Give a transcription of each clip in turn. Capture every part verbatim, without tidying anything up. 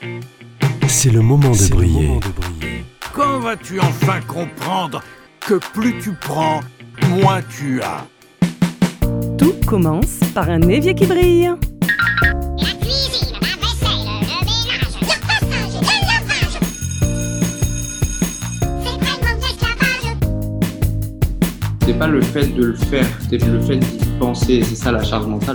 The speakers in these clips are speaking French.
C'est le moment de C'est briller. le moment de briller. Quand vas-tu enfin comprendre que plus tu prends, moins tu as? Tout commence par un évier qui brille. La cuisine, la vaisselle, le ménage, le repassage, le lavage. C'est tellement d'esclavage. C'est pas le fait de le faire, c'est le fait d'y penser, c'est ça la charge mentale.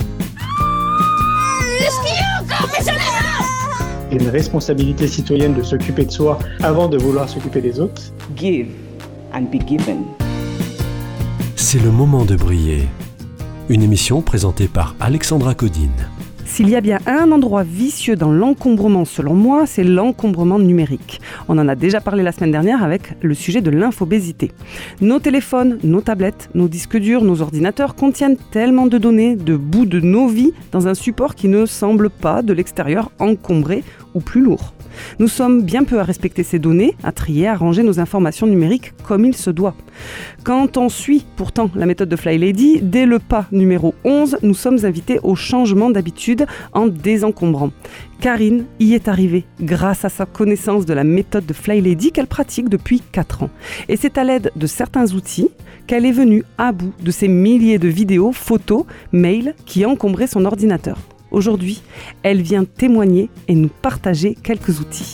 Il y a une responsabilité citoyenne de s'occuper de soi avant de vouloir s'occuper des autres. Give and be given. C'est le moment de briller. Une émission présentée par Alexandra Codine. S'il y a bien un endroit vicieux dans l'encombrement, selon moi, c'est l'encombrement numérique. On en a déjà parlé la semaine dernière avec le sujet de l'infobésité. Nos téléphones, nos tablettes, nos disques durs, nos ordinateurs contiennent tellement de données, de bouts de nos vies, dans un support qui ne semble pas, de l'extérieur, encombré ou plus lourd. Nous sommes bien peu à respecter ces données, à trier, à ranger nos informations numériques comme il se doit. Quand on suit pourtant la méthode de Fly Lady, dès le pas numéro onze, nous sommes invités au changement d'habitude en désencombrant. Karine y est arrivée grâce à sa connaissance de la méthode de Fly Lady qu'elle pratique depuis quatre ans. Et c'est à l'aide de certains outils qu'elle est venue à bout de ces milliers de vidéos, photos, mails qui encombraient son ordinateur. Aujourd'hui, elle vient témoigner et nous partager quelques outils.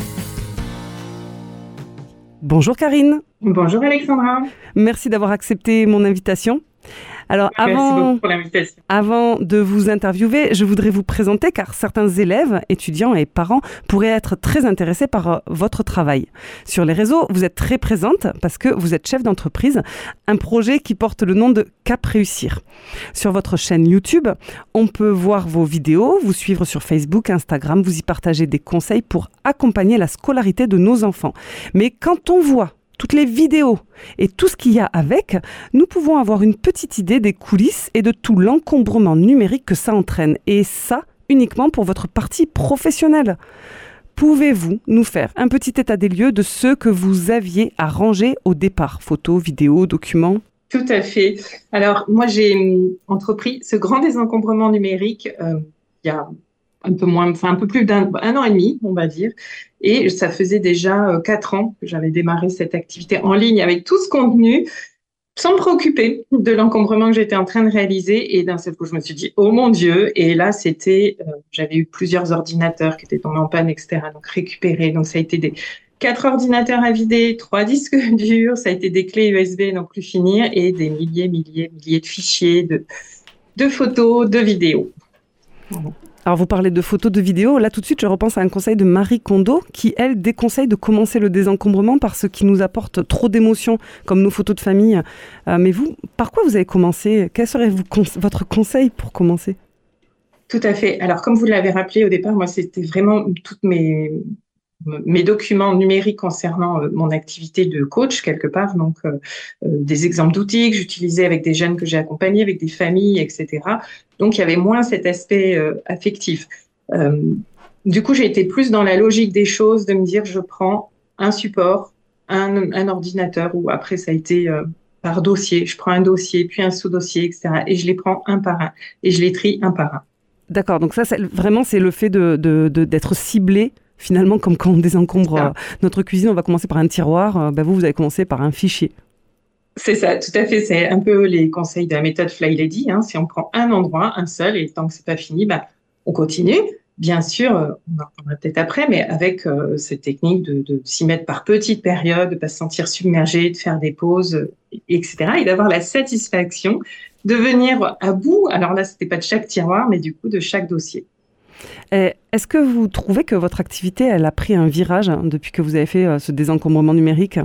Bonjour Karine. Bonjour Alexandra. Merci d'avoir accepté mon invitation. Alors, Merci avant, beaucoup pour l'invitation. Avant de vous interviewer, je voudrais vous présenter car certains élèves, étudiants et parents pourraient être très intéressés par euh, votre travail. Sur les réseaux, vous êtes très présente parce que vous êtes chef d'entreprise, un projet qui porte le nom de Cap Réussir. Sur votre chaîne YouTube, on peut voir vos vidéos, vous suivre sur Facebook, Instagram, vous y partagez des conseils pour accompagner la scolarité de nos enfants. Mais quand on voit toutes les vidéos et tout ce qu'il y a avec, nous pouvons avoir une petite idée des coulisses et de tout l'encombrement numérique que ça entraîne. Et ça, uniquement pour votre partie professionnelle. Pouvez-vous nous faire un petit état des lieux de ce que vous aviez à ranger au départ? Photos, vidéos, documents? Tout à fait. Alors, moi, j'ai hum, entrepris ce grand désencombrement numérique euh, il y a un peu moins, enfin un peu plus d'un un an et demi, on va dire. Et ça faisait déjà euh, quatre ans que j'avais démarré cette activité en ligne avec tout ce contenu, sans me préoccuper de l'encombrement que j'étais en train de réaliser. Et d'un seul coup, je me suis dit, oh mon Dieu. Et là, c'était, euh, j'avais eu plusieurs ordinateurs qui étaient tombés en panne, et cetera. Donc récupérés. Donc ça a été des quatre ordinateurs à vider, trois disques durs, ça a été des clés U S B, non plus finir, et des milliers, milliers, milliers de fichiers, de, de photos, de vidéos. Voilà. Alors, vous parlez de photos, de vidéos. Là, tout de suite, je repense à un conseil de Marie Kondo qui, elle, déconseille de commencer le désencombrement par ce qui nous apporte trop d'émotions, comme nos photos de famille. Euh, mais vous, par quoi vous avez commencé? Quel serait vous, con- votre conseil pour commencer? Tout à fait. Alors, comme vous l'avez rappelé au départ, moi, c'était vraiment toutes mes, mes documents numériques concernant euh, mon activité de coach, quelque part. Donc, euh, euh, des exemples d'outils que j'utilisais avec des jeunes que j'ai accompagnés, avec des familles, et cetera. Donc, il y avait moins cet aspect euh, affectif. Euh, du coup, j'ai été plus dans la logique des choses, de me dire, je prends un support, un, un ordinateur, ou après, ça a été euh, par dossier. Je prends un dossier, puis un sous-dossier, et cetera. Et je les prends un par un. Et je les trie un par un. D'accord, donc ça, c'est, vraiment, c'est le fait de, de, de, d'être ciblé, finalement, comme quand on désencombre euh, notre cuisine, on va commencer par un tiroir. Euh, ben vous, vous avez commencé par un fichier. C'est ça, tout à fait. C'est un peu les conseils de la méthode Fly Lady. Hein. Si on prend un endroit, un seul, et tant que c'est pas fini, bah, on continue. Bien sûr, euh, on en reparlera peut-être après, mais avec euh, cette technique de, de s'y mettre par petites périodes, de pas se sentir submergé, de faire des pauses, euh, et cetera. Et d'avoir la satisfaction de venir à bout. Alors là, c'était pas de chaque tiroir, mais du coup de chaque dossier. Et est-ce que vous trouvez que votre activité, elle a pris un virage hein, depuis que vous avez fait euh, ce désencombrement numérique?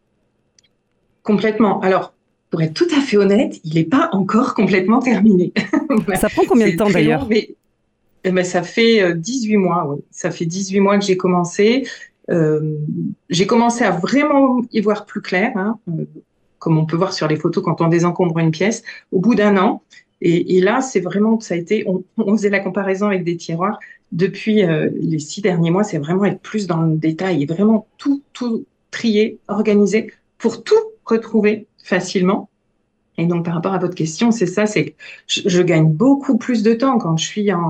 Complètement. Alors, pour être tout à fait honnête, il n'est pas encore complètement terminé. Ça prend combien de temps d'ailleurs? long, mais, eh ben, ça fait euh, dix-huit mois. Oui. Ça fait dix-huit mois que j'ai commencé. Euh, j'ai commencé à vraiment y voir plus clair, hein, euh, comme on peut voir sur les photos quand on désencombre une pièce, au bout d'un an. Et, et là, c'est vraiment, ça a été, on, on faisait la comparaison avec des tiroirs. Depuis euh, les six derniers mois, c'est vraiment être plus dans le détail et vraiment tout, tout trier, organiser pour tout retrouver facilement. Et donc, par rapport à votre question, c'est ça, c'est que je, je gagne beaucoup plus de temps quand je suis en,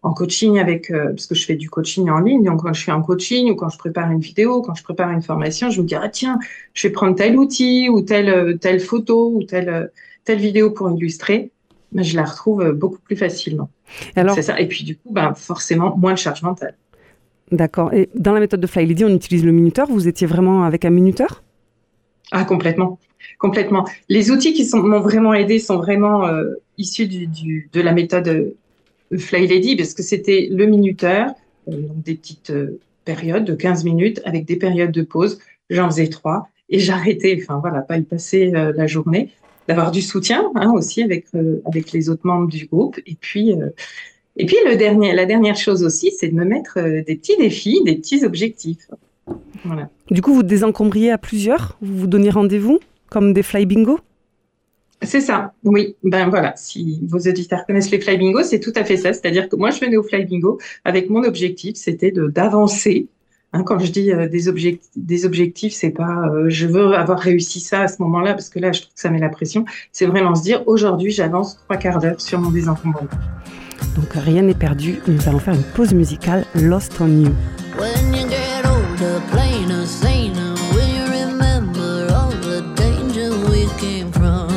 en coaching avec, euh, parce que je fais du coaching en ligne, donc quand je suis en coaching ou quand je prépare une vidéo, quand je prépare une formation, je me dis, ah tiens, je vais prendre tel outil ou telle, telle photo ou telle, telle vidéo pour illustrer, ben, je la retrouve beaucoup plus facilement. Alors, c'est ça. Et puis du coup, ben, forcément, moins de charge mentale. D'accord. Et dans la méthode de Fly Lady, on utilise le minuteur. Vous étiez vraiment avec un minuteur ? Ah, complètement. Complètement. Les outils qui sont, m'ont vraiment aidé sont vraiment euh, issus du, du, de la méthode euh, Fly Lady, parce que c'était le minuteur, euh, donc des petites euh, périodes de quinze minutes avec des périodes de pause. J'en faisais trois et j'arrêtais, enfin voilà, pas y passer euh, la journée, d'avoir du soutien hein, aussi avec, euh, avec les autres membres du groupe. Et puis, euh, et puis le dernier, la dernière chose aussi, c'est de me mettre euh, des petits défis, des petits objectifs. Voilà. Du coup, vous désencombriez à plusieurs ? Vous vous donniez rendez-vous comme des fly bingo ? C'est ça, oui. Ben voilà, si vos auditeurs connaissent les fly bingo, c'est tout à fait ça. C'est-à-dire que moi, je venais au fly bingo avec mon objectif, c'était de d'avancer. Hein, quand je dis euh, des, objectifs, des objectifs, c'est pas euh, je veux avoir réussi ça à ce moment-là, parce que là, je trouve que ça met la pression. C'est vraiment se dire, aujourd'hui, j'avance trois quarts d'heure sur mon désencombrement. Donc rien n'est perdu, nous allons faire une pause musicale Lost on You. When you get older, plainer, saner, will you remember all the danger we came from?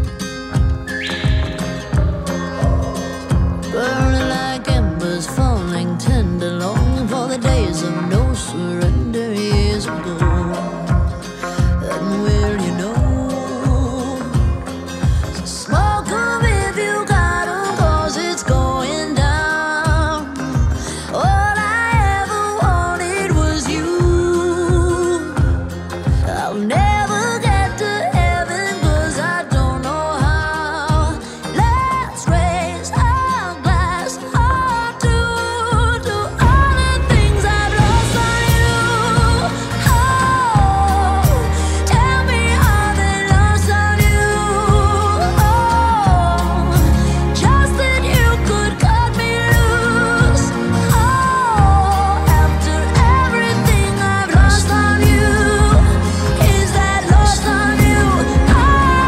Burning like embers, falling tender, longing for the days of no surrender years ago. And will you know? So smoke 'em if you got 'em, 'cause it's going down. All I ever wanted was you. I'll never get to heaven 'cause I don't know how. Let's raise our glass hard to, to all the things I've lost on you. Oh, tell me how they lost on you. Oh, just that you could cut me loose. Oh, after everything I've lost on you, is that lost on you? Oh,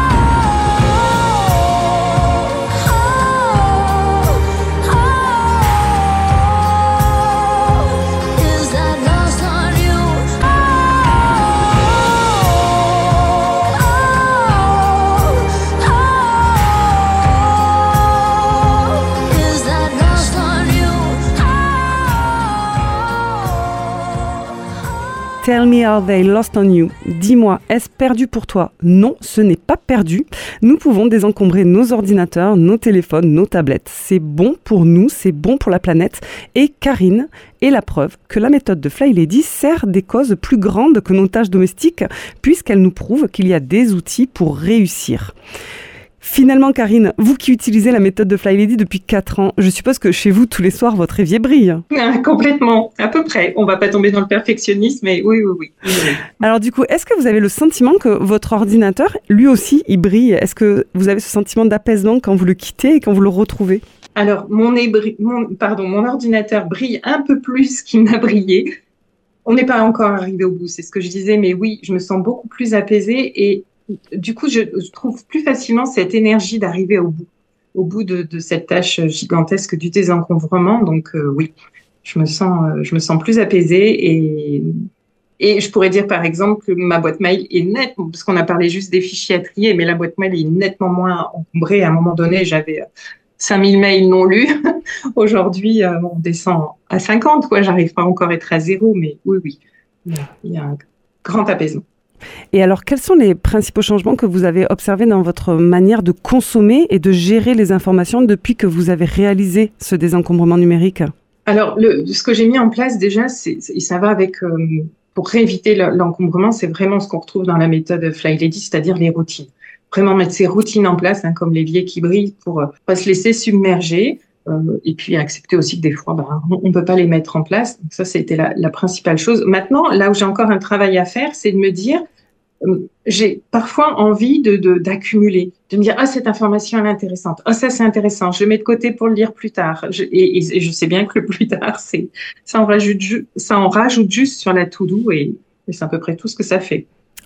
oh, oh, is that lost on you? Oh, oh, oh, is that lost on you? Tell me are they lost on you. Dis-moi, est-ce perdu pour toi ? Non, ce n'est pas perdu. Nous pouvons désencombrer nos ordinateurs, nos téléphones, nos tablettes. C'est bon pour nous, c'est bon pour la planète. Et Karine est la preuve que la méthode de Fly Lady sert des causes plus grandes que nos tâches domestiques, puisqu'elle nous prouve qu'il y a des outils pour réussir. Finalement, Karine, vous qui utilisez la méthode de Fly Lady depuis quatre ans, je suppose que chez vous, tous les soirs, votre évier brille. Ah, complètement, à peu près. On va pas tomber dans le perfectionnisme, mais oui, oui, oui. oui, oui. Alors du coup, est-ce que vous avez le sentiment que votre ordinateur, lui aussi, il brille ? Est-ce que vous avez ce sentiment d'apaisement quand vous le quittez et quand vous le retrouvez ? Alors, mon, ébri- mon, pardon, mon ordinateur brille un peu plus qu'il n'a brillé. On n'est pas encore arrivé au bout, c'est ce que je disais, mais oui, je me sens beaucoup plus apaisée et du coup, je, je trouve plus facilement cette énergie d'arriver au bout, au bout de, de cette tâche gigantesque du désencombrement. Donc euh, oui, je me sens, euh, je me sens plus apaisée et, et je pourrais dire par exemple que ma boîte mail est nette, parce qu'on a parlé juste des fichiers à trier, mais la boîte mail est nettement moins encombrée. À un moment donné, j'avais cinq mille mails non lus. Aujourd'hui, euh, on descend à cinquante, quoi. J'arrive pas encore à être à zéro, mais oui, oui, il y a un grand apaisement. Et alors, quels sont les principaux changements que vous avez observés dans votre manière de consommer et de gérer les informations depuis que vous avez réalisé ce désencombrement numérique ? Alors, le, ce que j'ai mis en place déjà, c'est, c'est, ça va avec, euh, pour éviter l'encombrement, c'est vraiment ce qu'on retrouve dans la méthode Fly Lady, c'est-à-dire les routines. Vraiment mettre ces routines en place, hein, comme l'évier qui brille, pour euh, pas se laisser submerger. Euh, et puis accepter aussi que des fois, ben, on ne peut pas les mettre en place. Donc ça, c'était la, la principale chose. Maintenant, là où j'ai encore un travail à faire, c'est de me dire, euh, j'ai parfois envie de, de, d'accumuler, de me dire, ah, cette information, elle est intéressante. Ah, ça, c'est intéressant. Je le mets de côté pour le lire plus tard. Je, et, et, et je sais bien que le plus tard, c'est, ça en rajoute, ju- ça en rajoute juste sur la to-do et, et c'est à peu près tout ce que ça fait.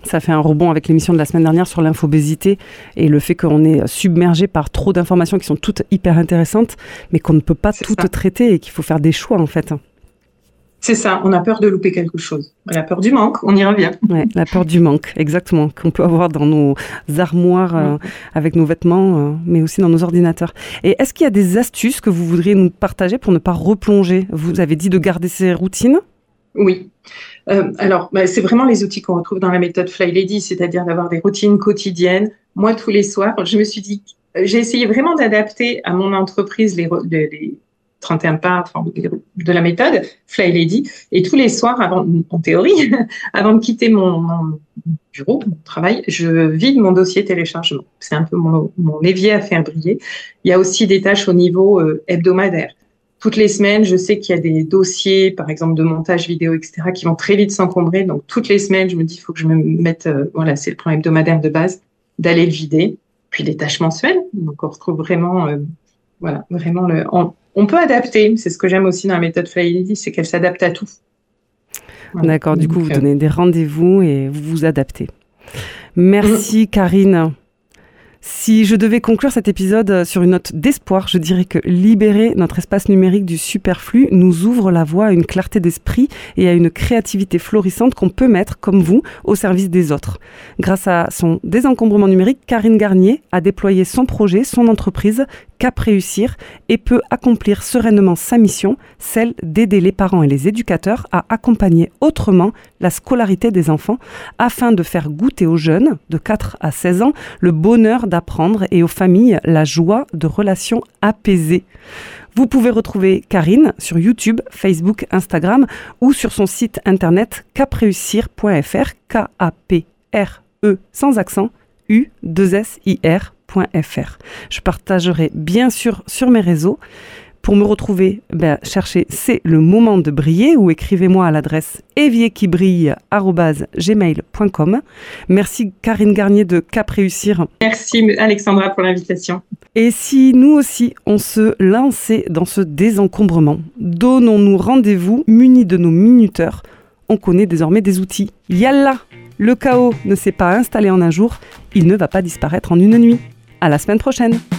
Ça fait un rebond avec l'émission de la semaine dernière sur l'infobésité et le fait qu'on est submergé par trop d'informations qui sont toutes hyper intéressantes, mais qu'on ne peut pas C'est toutes ça. traiter et qu'il faut faire des choix en fait. C'est ça, on a peur de louper quelque chose. La peur du manque, on y revient. Ouais, la peur du manque, exactement, qu'on peut avoir dans nos armoires euh, avec nos vêtements, euh, mais aussi dans nos ordinateurs. Et est-ce qu'il y a des astuces que vous voudriez nous partager pour ne pas replonger ? Vous avez dit de garder ces routines ? Oui. Euh, alors, bah, c'est vraiment les outils qu'on retrouve dans la méthode Fly Lady, c'est-à-dire d'avoir des routines quotidiennes. Moi, tous les soirs, je me suis dit, j'ai essayé vraiment d'adapter à mon entreprise les, les, les trente et un pas enfin, de la méthode Fly Lady. Et tous les soirs, avant, en théorie, avant de quitter mon, mon bureau, mon travail, je vide mon dossier téléchargement. C'est un peu mon, mon évier à faire briller. Il y a aussi des tâches au niveau euh, hebdomadaire. Toutes les semaines, je sais qu'il y a des dossiers, par exemple, de montage vidéo, et cetera, qui vont très vite s'encombrer. Donc, toutes les semaines, je me dis, il faut que je me mette, euh, voilà, c'est le plan hebdomadaire de base, d'aller le vider. Puis, les tâches mensuelles. Donc, on retrouve vraiment, euh, voilà, vraiment le, on, on peut adapter. C'est ce que j'aime aussi dans la méthode Fly Lady, c'est qu'elle s'adapte à tout. Voilà. D'accord, du Donc, coup, vous euh, donnez des rendez-vous et vous vous adaptez. Merci, Karine. Si je devais conclure cet épisode sur une note d'espoir, je dirais que libérer notre espace numérique du superflu nous ouvre la voie à une clarté d'esprit et à une créativité florissante qu'on peut mettre, comme vous, au service des autres. Grâce à son désencombrement numérique, Karine Garnier a déployé son projet, son entreprise, Cap Réussir, et peut accomplir sereinement sa mission, celle d'aider les parents et les éducateurs à accompagner autrement la scolarité des enfants, afin de faire goûter aux jeunes de quatre à seize ans le bonheur d'apprendre et aux familles la joie de relations apaisées. Vous pouvez retrouver Karine sur YouTube, Facebook, Instagram ou sur son site internet capreussir point f r, K A P R E sans accent, U deux S I R point F R. Je partagerai bien sûr sur mes réseaux. Pour me retrouver, ben, cherchez C'est le moment de briller ou écrivez-moi à l'adresse évierquibrille arobase gmail point com. Merci Karine Garnier de Cap Réussir. Merci Alexandra pour l'invitation. Et si nous aussi on se lançait dans ce désencombrement, donnons-nous rendez-vous munis de nos minuteurs. On connaît désormais des outils. Yallah! Le chaos ne s'est pas installé en un jour, il ne va pas disparaître en une nuit. À la semaine prochaine!